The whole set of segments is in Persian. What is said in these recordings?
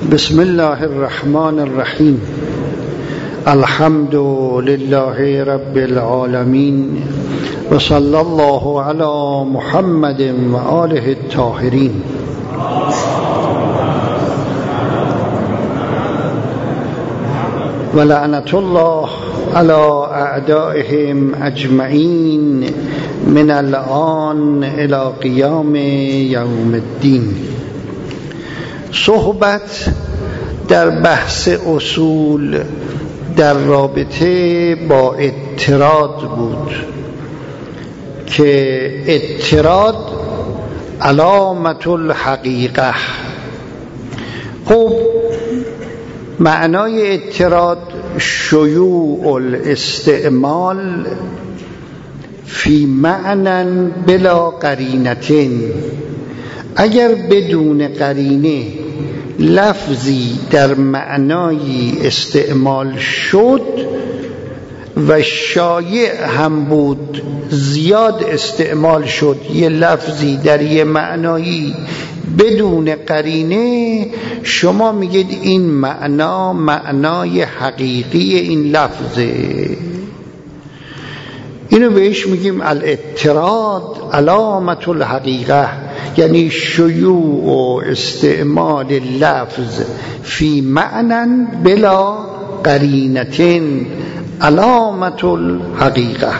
بسم الله الرحمن الرحیم. الحمد لله رب العالمین و صلی الله علی محمد و آله الطاهرین. و لعنت الله علی اعدائهم اجمعین من الآن الی قیام یوم الدین. صحبت در بحث اصول در رابطه با اعتراض بود که اعتراض علامت الحقیقه. خب معنای اعتراض شیوع الاستعمال فی معنی بلا قرینتین، اگر بدون قرینه لفظی در معنای استعمال شد و شایع هم بود زیاد استعمال شد، یه لفظی در یه معنایی بدون قرینه، شما میگید این معنای حقیقی این لفظه. اینو بهش میگیم الاعتراض علامت الحقیقه، یعنی شیوع و استعمال لفظ فی معنی بلا قرینتین علامت الحقیقه.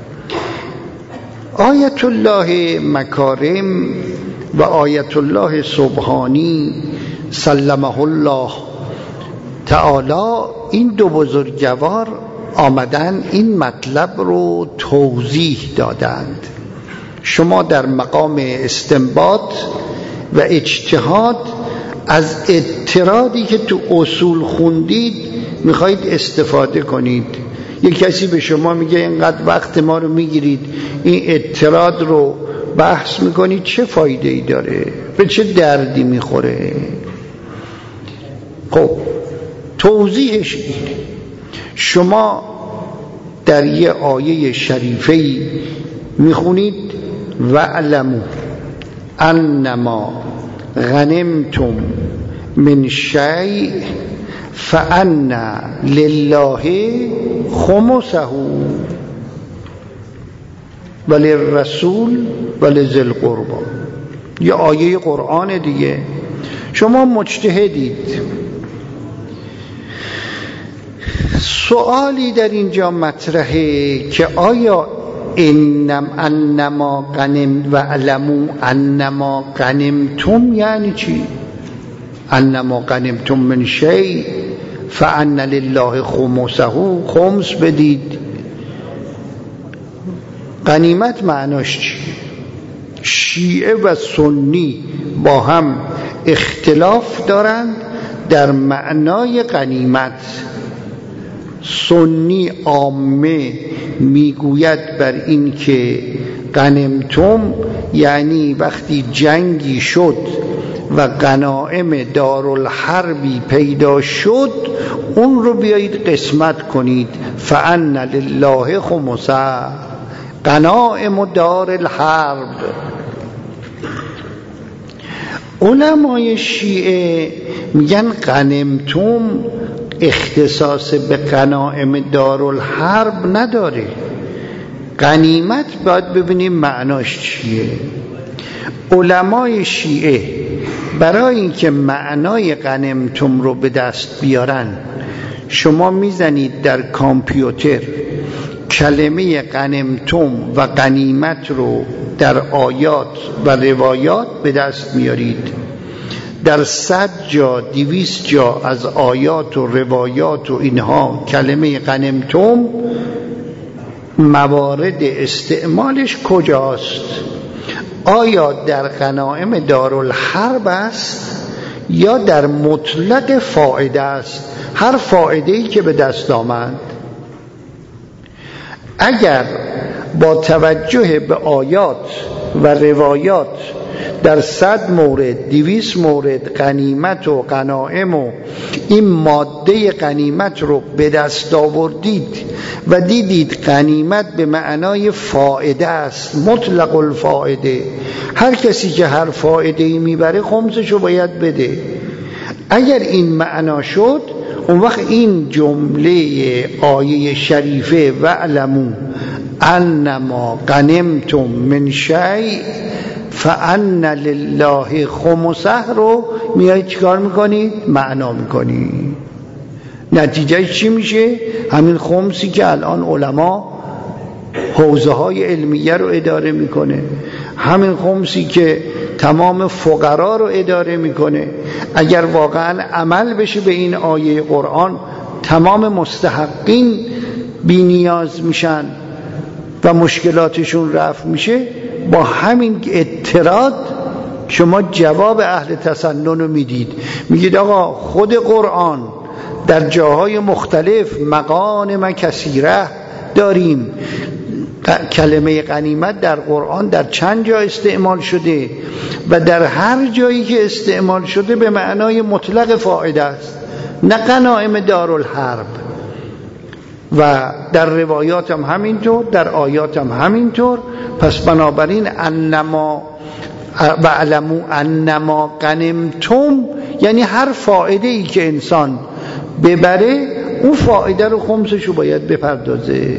آیت الله مکارم و آیت الله سبحانی سلمه الله تعالی، این دو بزرگوار آمدن این مطلب رو توضیح دادند. شما در مقام استنباط و اجتهاد از اعتراضی که تو اصول خوندید میخواید استفاده کنید. یک کسی به شما میگه اینقدر وقت ما رو میگیرید، این اعتراض رو بحث میکنید، چه فایده ای داره؟ به چه دردی میخوره؟ خب توضیحش اینه. شما در یه آیه شریفه‌ای میخونید وَاعْلَمُوا أَنَّمَا غَنِمْتُمْ مِنْ شَيْءٍ فَأَنَّ لِلَّهِ خُمُسَهُ وَلِلرَّسُولِ وَلِذِي الْقُرْبَى. یه آیه قرآن دیگه. شما مجتهدید، سوالی در اینجا مطرحه که آیا انما غنم و علمو انما غنمتم یعنی چی؟ انما غنمتم من شیء فان لله خمسه، خمس بدید. غنیمت معناش چی؟ شیعه و سنی با هم اختلاف دارند در معنای غنیمت. سنی عامه میگوید بر این که غنمتم یعنی وقتی جنگی شد و غنایم دارالحربی پیدا شد اون رو بیایید قسمت کنید. فان لله خمسه، غنایم دارالحرب. علمای شیعه میگن غنمتم اختصاص به غنایم دارالحرب نداره. غنیمت باید ببینیم معناش چیه. علمای شیعه برای اینکه معنای غنمتم رو به دست بیارن، شما میزنید در کامپیوتر کلمه غنمتم و غنیمت رو در آیات و روایات به دست میارید. در 100 جا 200 جا از آیات و روایات و اینها کلمه غنمتم موارد استعمالش کجاست؟ آیا در غنایم دارالحرب است یا در مطلق فائده است؟ هر فائده‌ای که به دست آمد. اگر با توجه به آیات و روایات در 100 مورد 200 مورد غنیمت و غنایم و این ماده غنیمت رو به دست آوردید و دیدید غنیمت به معنای فائده است، مطلق الفائده، هر کسی که هر فائده‌ای میبره خمسشو باید بده. اگر این معنا شد، اون وقت این جمله آیه شریفه وَاعْلَمُوا أَنَّمَا غَنِمْتُم مِّن شَیْءٍ فَأَنَّ لِلَّهِ خُمُسَهُ رو میایید چیکار میکنید؟ معنا میکنید. نتیجه چی میشه؟ همین خمسی که الان علما حوزه های علمیه رو اداره میکنه، همین خمسی که تمام فقرا رو اداره میکنه. اگر واقعا عمل بشه به این آیه قرآن، تمام مستحقین بی نیاز میشن و مشکلاتشون رفع میشه. با همین اعتراض شما جواب اهل تسنن رو میدید، میگید آقا خود قرآن در جاهای مختلف مغانم کثیره داریم. کلمه غنیمت در قرآن در چند جا استعمال شده و در هر جایی که استعمال شده به معنای مطلق فائده است، نه غنایم دارالحرب. و در روایات هم همینطور، در آیات هم همینطور. پس بنابراین وَاعْلَمُوا أَنَّمَا غَنِمْتُم یعنی هر فائده ای که انسان ببره، اون فائده رو خمسشو باید بپردازه.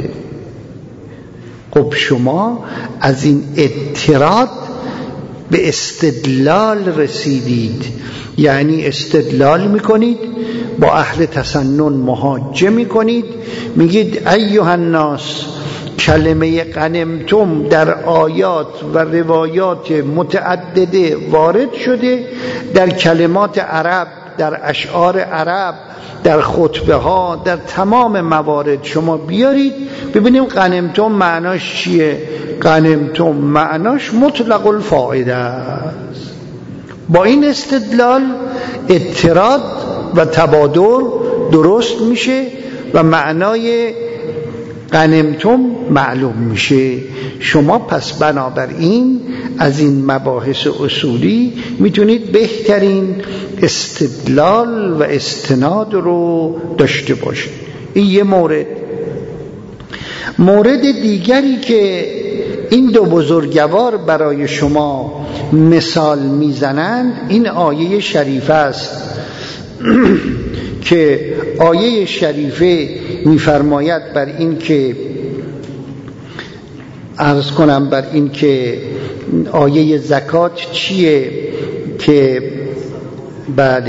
خب شما از این اعتراض به استدلال رسیدید، یعنی استدلال میکنید، با اهل تسنن محاجه میکنید، میگید ایها الناس کلمه غنمتم در آیات و روایات متعدده وارد شده، در کلمات عرب، در اشعار عرب، در خطبه ها، در تمام موارد شما بیارید ببینیم غنمتم معناش چیه. غنمتم معناش مطلق الفائده است. با این استدلال اعتراض و تبادر درست میشه و معنای غنمتم معلوم میشه. شما پس بنابراین از این مباحث اصولی میتونید بهترین استدلال و استناد رو داشته باشید. این یه مورد. مورد دیگری که این دو بزرگوار برای شما مثال میزنند این آیه شریفه است که آیه شریفه میفرماید بر این که عرض کنم بر این که آیه زکات چیه که بعد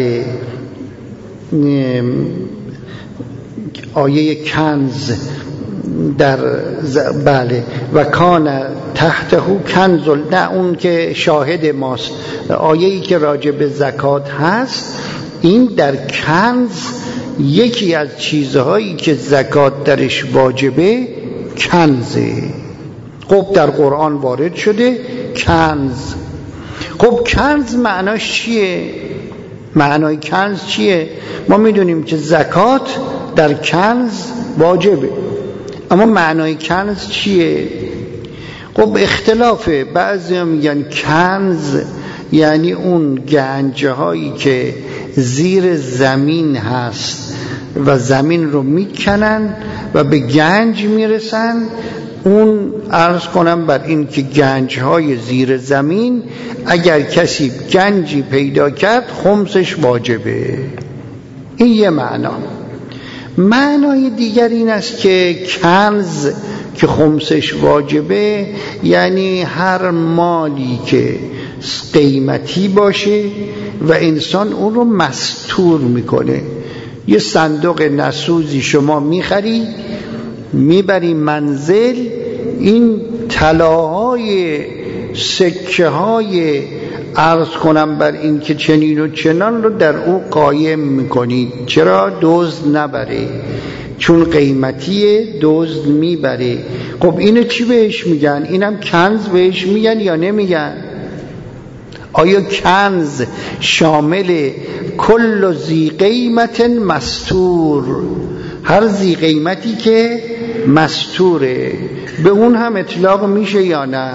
آیه کنز در بله و کان تحته کنز، نه اون که شاهد ماست، آیه‌ای که راجع به زکات هست، این در کنز یکی از چیزهایی که زکات درش واجبه کنزه. خب در قرآن وارد شده کنز. خب کنز معناش چیه؟ معنای کنز چیه؟ ما میدونیم که زکات در کنز واجبه، اما معنای کنز چیه؟ خب اختلافه. بعضی هم میگن کنز یعنی اون گنجه هایی که زیر زمین هست و زمین رو میکنن و به گنج میرسن. اون عرض کنم بر این که گنج های زیر زمین اگر کسی گنجی پیدا کرد خمسش واجبه. این یه معنا. معنای دیگر این است که کنز که خمسش واجبه یعنی هر مالی که قیمتی باشه و انسان اون رو مستور میکنه. یه صندوق نسوزی شما میخری میبری منزل، این طلاهای سکه های عرض کنم بر این که چنین و چنان رو در او قایم میکنید. چرا؟ دزد نبره، چون قیمتیه دزد میبره. خب اینو چی بهش میگن؟ اینم کنز بهش میگن یا نمیگن؟ آیا کنز شامل کل ذی قیمت مستور، هر ذی قیمتی که مستوره، به اون هم اطلاق میشه یا نه؟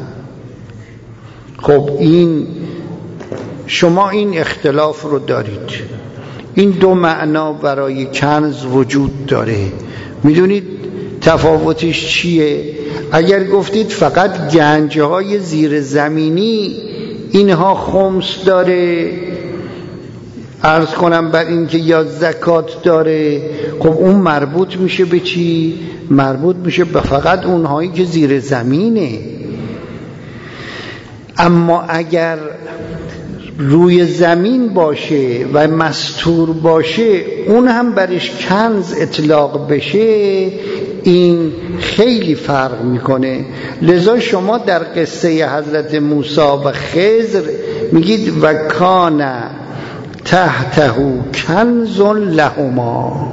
خب این شما این اختلاف رو دارید. این دو معنا برای کنز وجود داره. میدونید تفاوتش چیه؟ اگر گفتید فقط گنجهای زیر زمینی اینها خمس داره، عرض کنم بر این که یا زکات داره، خب اون مربوط میشه به چی؟ مربوط میشه به فقط اونهایی که زیر زمینه. اما اگر روی زمین باشه و مستور باشه، اون هم برش کنز اطلاق بشه، این خیلی فرق میکنه. لذا شما در قصه حضرت موسی و خضر میگید و کان تحته کنز لهما.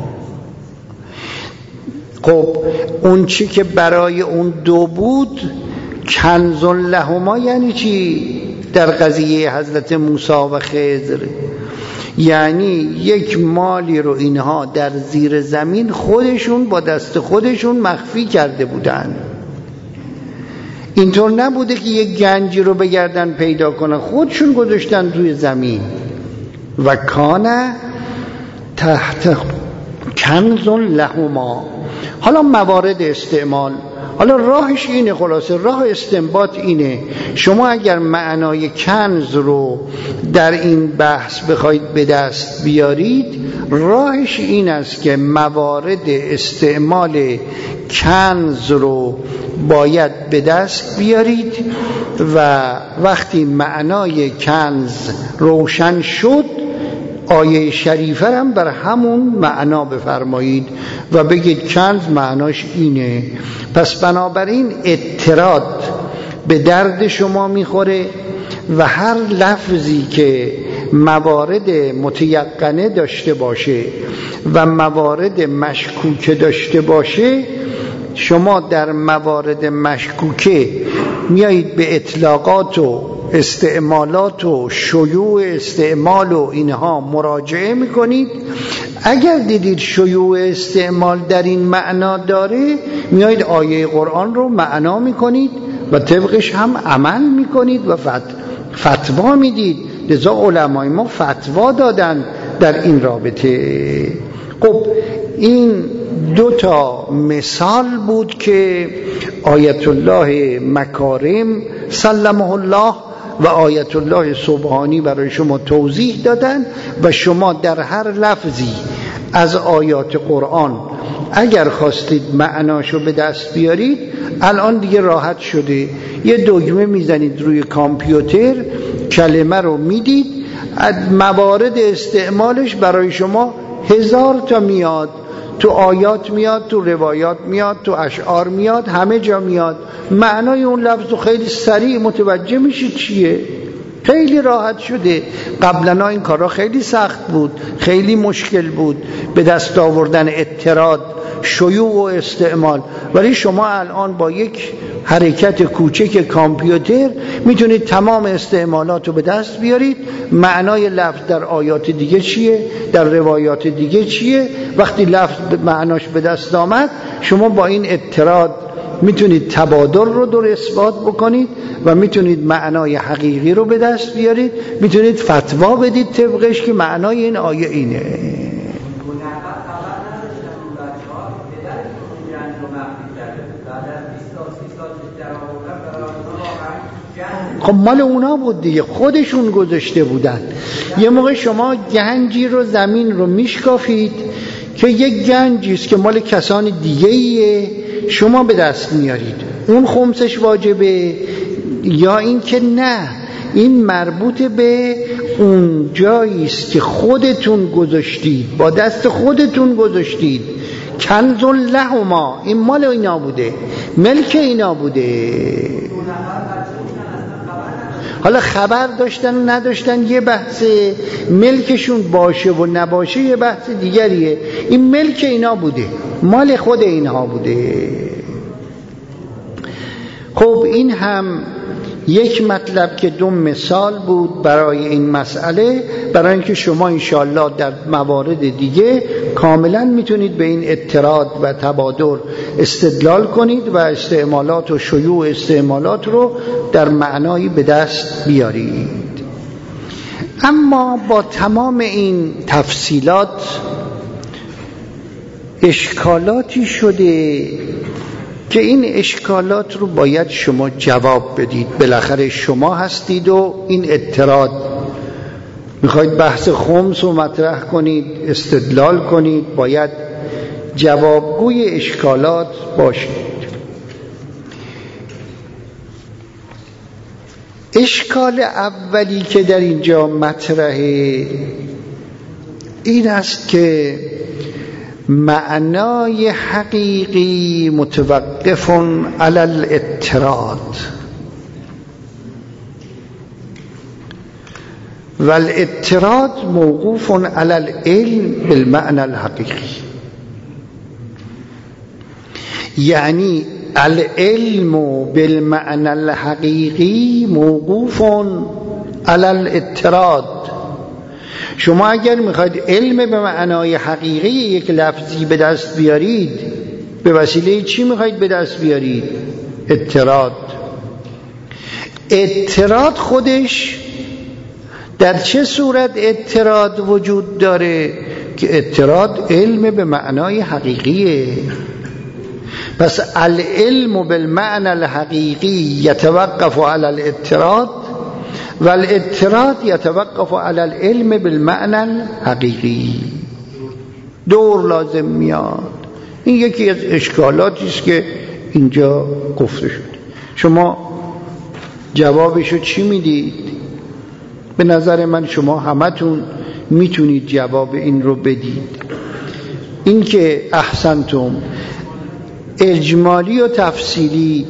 خب اون چی که برای اون دو بود کنز لهما یعنی چی؟ در قضیه حضرت موسی و خضر یعنی یک مالی رو اینها در زیر زمین خودشون با دست خودشون مخفی کرده بودن. اینطور نبوده که یک گنجی رو بگردن پیدا کنن، خودشون گذاشتن روی زمین. و کان تحت کنز لهما. حالا موارد استعمال، حالا راهش اینه، خلاصه راه استنباط اینه. شما اگر معنای کنز رو در این بحث بخواید به دست بیارید، راهش این است که موارد استعمال کنز رو باید به دست بیارید و وقتی معنای کنز روشن شد، آیه شریفه هم بر همون معنا بفرمایید و بگید کنز معناش اینه. پس بنابراین اعتراض به درد شما میخوره و هر لفظی که موارد متیقنه داشته باشه و موارد مشکوکه داشته باشه، شما در موارد مشکوکه میایید به اطلاقات و استعمالات و شیوع استعمال و اینها مراجعه میکنید. اگر دیدید شیوع استعمال در این معنا داره، میایید آیه قرآن رو معنا میکنید و طبقش هم عمل میکنید و فتوا میدید. لذا علمای ما فتوا دادن در این رابطه. خب این دو تا مثال بود که آیت الله مکارم سلمه الله و آیت الله سبحانی برای شما توضیح دادن و شما در هر لفظی از آیات قرآن اگر خواستید معناشو به دست بیارید، الان دیگه راحت شده. یه دکمه میزنید روی کامپیوتر، کلمه رو میدید، از موارد استعمالش برای شما 1000 تا میاد، تو آیات میاد، تو روایات میاد، تو اشعار میاد، همه جا میاد. معنای اون لفظ رو خیلی سریع متوجه میشید چیه. خیلی راحت شده. قبلا این کارا خیلی سخت بود، خیلی مشکل بود به دست آوردن اطراد، شیوع و استعمال. ولی شما الان با یک حرکت کوچک کامپیوتر میتونید تمام استعمالات رو به دست بیارید. معنای لفظ در آیات دیگه چیه، در روایات دیگه چیه. وقتی لفظ معناش به دست آمد، شما با این اطراد میتونید تبادل رو در اثبات بکنید و میتونید معنای حقیقی رو به دست بیارید، میتونید فتوا بدید طبقش که معنای این آیه اینه. خب مال اونا بود دیگه، خودشون گذاشته بودن. یه موقع شما گنجی رو، زمین رو میشکافید که یک گنجیست که مال کسان دیگه ایه، شما به دست میارید، اون خمسش واجبه یا این که نه، این مربوط به اون جاییست که خودتون گذاشتید، با دست خودتون گذاشتید. کنز لهما، این مال اینا بوده، ملک اینا بوده. حالا خبر داشتن و نداشتن یه بحثه، ملکشون باشه و نباشه یه بحث دیگریه. این ملک اینا بوده، مال خود اینها بوده. خب این هم یک مطلب که دو مثال بود برای این مسئله، برای اینکه شما انشاءالله در موارد دیگه کاملا میتونید به این اطراد و تبادل استدلال کنید و استعمالات و شیوع استعمالات رو در معنایی به دست بیارید. اما با تمام این تفصیلات اشکالاتی شده که این اشکالات رو باید شما جواب بدید. بالاخره شما هستید و این اطراد میخواید بحث خمس رو مطرح کنید، استدلال کنید، باید جوابگوی اشکالات باشید. اشکال اولی که در اینجا مطرحه این است که معنای حقیقی متوقف علی الاضطراد و الاضطراد موقوف علی العلم بالمعنى الحقیقی. یعنی العلم بالمعنى الحقیقی موقوف علی الاضطراد. شما اگر میخواید علم به معنای حقیقی یک لفظی به دست بیارید، به وسیله چی میخواید به دست بیارید؟ اضطراد. اضطراد خودش در چه صورت اضطراد وجود داره؟ که اضطراد علم به معنای حقیقیه. پس العلم بالمعنى الحقیقی یتوقف علی الاضطراد و الاضطراد یتوقف علی العلم بالمعنى الحقیقی. دور لازم میاد. این یکی از اشکالاتی است که اینجا گفته شد. شما جوابشو چی میدید؟ به نظر من شما همتون میتونید جواب این رو بدید. این که احسنتم، اجمالی و تفصیلی،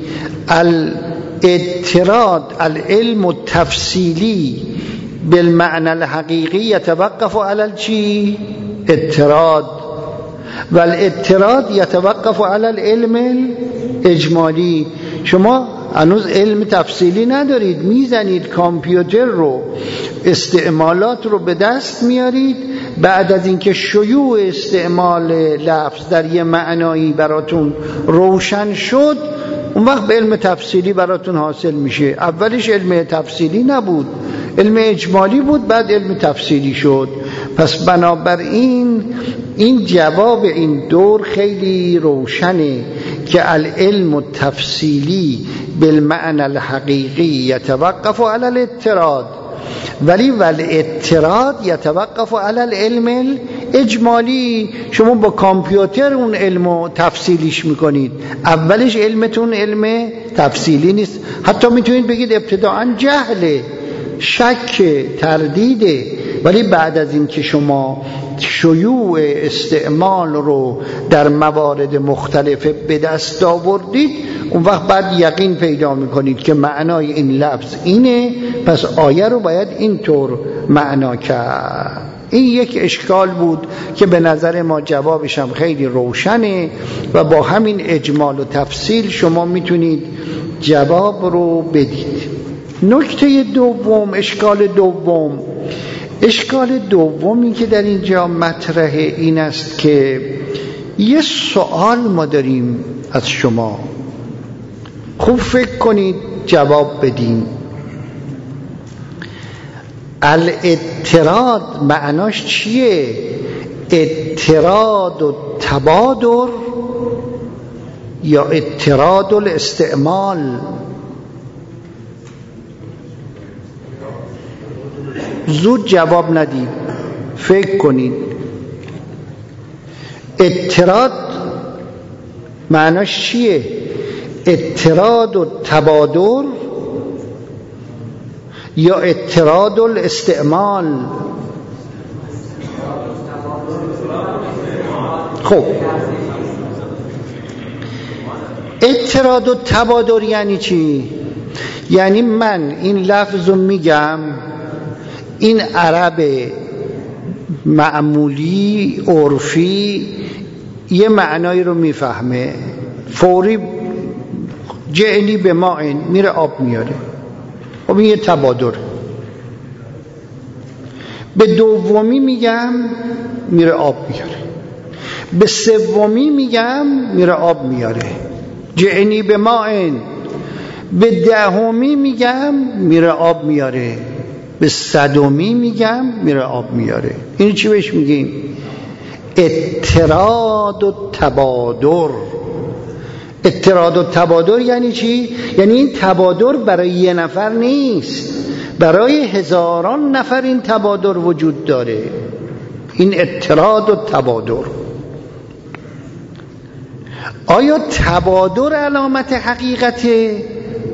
الاضطراد العلم التفصیلی بالمعنى الحقیقی یتوقف علی چی؟ اضطراد و الاضطراد یتوقف علی العلم اجمالی. شما هنوز علم تفصیلی ندارید، میزنید کامپیوتر رو، استعمالات رو به دست میارید، بعد از اینکه شیوع استعمال لفظ در یه معنایی براتون روشن شد، اون وقت به علم تفصیلی براتون حاصل میشه. اولش علم تفصیلی نبود، علم اجمالی بود، بعد علم تفصیلی شد. پس بنابراین این جواب این دور خیلی روشنه که العلم التفصیلی بالمعنى الحقیقی یتوقف علی الاضطراد ولی والاضطراد یتوقف علی العلم الاجمالی. شما با کامپیوتر اون علمو تفصیلیش میکنید، اولش علمتون علم تفصیلی نیست، حتی میتونید بگید ابتداعا جهله، شک، تردیده، ولی بعد از این که شما شیوع استعمال رو در موارد مختلف به دست آوردید، اون وقت بعد یقین پیدا میکنید که معنای این لفظ اینه، پس آیه رو باید اینطور معنا کرد. این یک اشکال بود که به نظر ما جوابش هم خیلی روشنه و با همین اجمال و تفصیل شما میتونید جواب رو بدید. نکته دوم، اشکال دومی که در اینجا مطرحه این است که یه سوال ما داریم از شما، خوب فکر کنید جواب بدین. الاضطراد معناش چیه؟ اضطراد و تبادر یا اضطراد الاستعمال؟ زود جواب ندید، فکر کنید. اضطراد معناش چیه؟ اضطراد و تبادر یا اضطراد الاستعمال؟ خب اضطراد و تبادر یعنی چی؟ یعنی من این لفظ رو میگم، این عرب معمولی عرفی یه معنایی رو میفهمه، فوری جعلی به ماء میره آب میاره، خب این یه تبادر. به دومی میگم میره آب میاره، به سومی میگم میره آب میاره، جعنی به ماء. به دهمی میگم میره آب میاره، به صدمی میگم میره آب میاره. این چی بهش میگیم؟ اضطراد و تبادر. اضطراد و تبادر یعنی چی؟ یعنی این تبادر برای یه نفر نیست، برای هزاران نفر این تبادر وجود داره، این اتراد و تبادر. آیا تبادر علامت حقیقته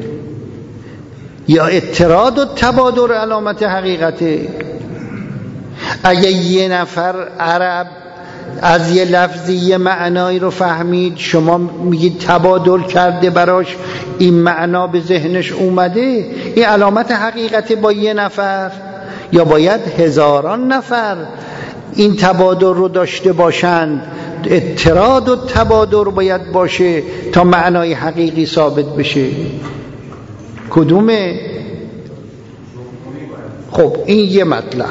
یا اتراد و تبادر علامت حقیقته؟ اگه یه نفر عرب از یه لفظی یه معنایی رو فهمید، شما میگید تبادل کرده، براش این معنا به ذهنش اومده، این علامت حقیقته با یه نفر؟ یا باید هزاران نفر این تبادل رو داشته باشند؟ اتراد و تبادر باید باشه تا معنای حقیقی ثابت بشه. کدومه؟ خب این یه مطلب.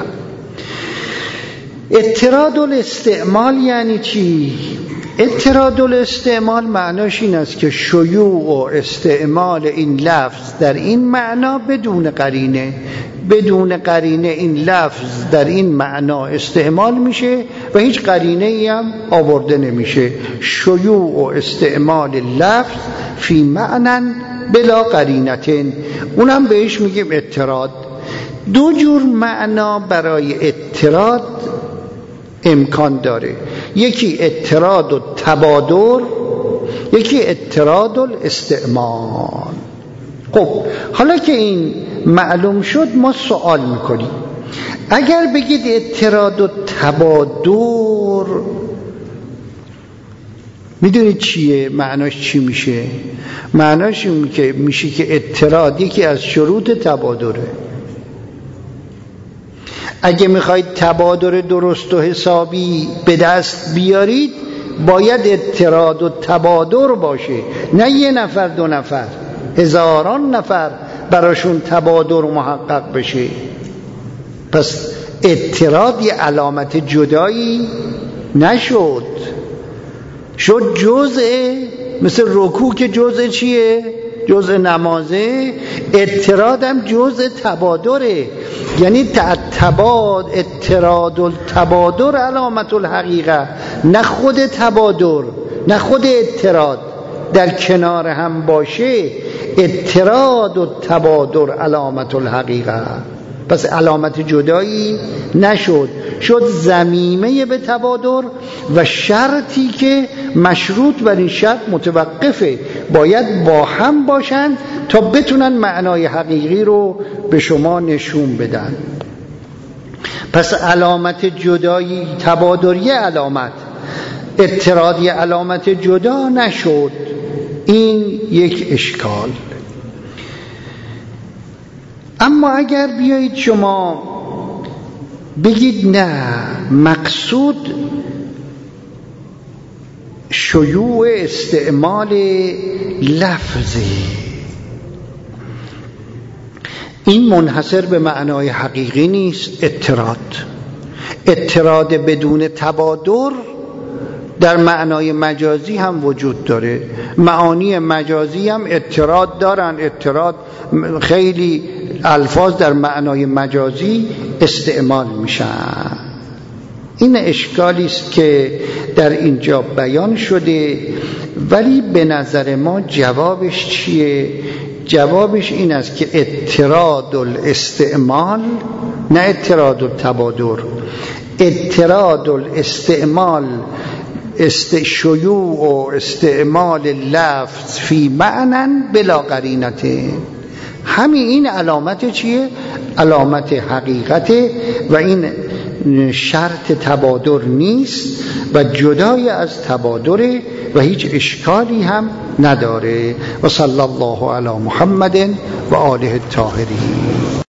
اتراد الاستعمال یعنی چی؟ اتراد الاستعمال معناش این است که شیوع و استعمال این لفظ در این معنا بدون قرینه، بدون قرینه این لفظ در این معنا استعمال میشه و هیچ قرینه ای هم آورده نمیشه. شیوع و استعمال لفظ فی معنی بلا قرینتن، اونم بهش میگیم اتراد. دو جور معنا برای اتراد امکان داره، یکی اتراد و تبادر، یکی اتراد الاستعمال. خب حالا که این معلوم شد، ما سوال میکنیم اگر بگید اتراد و تبادر، میدونید چیه؟ معناش چی میشه؟ معناش میشه که اتراد یکی از شروط تبادره. اگه میخواید تبادر درست و حسابی به دست بیارید، باید اتراد و تبادر باشه، نه یه نفر دو نفر، هزاران نفر براشون تبادر محقق بشه. پس اتراد یه علامت جدایی نشد، شد جزء، مثل رکوع که جزء چیه؟ جزء نمازه. اتراد هم جزء تبادره، یعنی اتراد التبادر علامت الحقیقه، نه خود تبادر نه خود اتراد در کنار هم باشه، اتراد و تبادر علامت الحقیقه. پس علامت جدایی نشد، شد ضمیمه به تبادر و شرطی که مشروط بر این شرط متوقفه، باید با هم باشند تا بتونن معنای حقیقی رو به شما نشون بدن. پس علامت جدایی تبادری علامت، اترادی علامت جدا نشد. این یک اشکال. اما اگر بیایید شما بگید نه، مقصود شیوع استعمال لفظی، این منحصر به معنای حقیقی نیست. اتراد بدون تبادر در معنای مجازی هم وجود داره، معانی مجازی هم اتراد دارن. اتراد خیلی الفاظ در معنای مجازی استعمال میشن. این اشکالی است که در اینجا بیان شده، ولی به نظر ما جوابش چیه؟ جوابش این است که اتراد الاستعمال، نه اتراد التبادر، اتراد الاستعمال، شیوع و استعمال لفظ فی معنی بلا قرینته، همین این علامت چیه؟ علامت حقیقته و این شرط تبادر نیست و جدای از تبادره و هیچ اشکالی هم نداره. و صلی الله علی محمد و آله الطاهرین.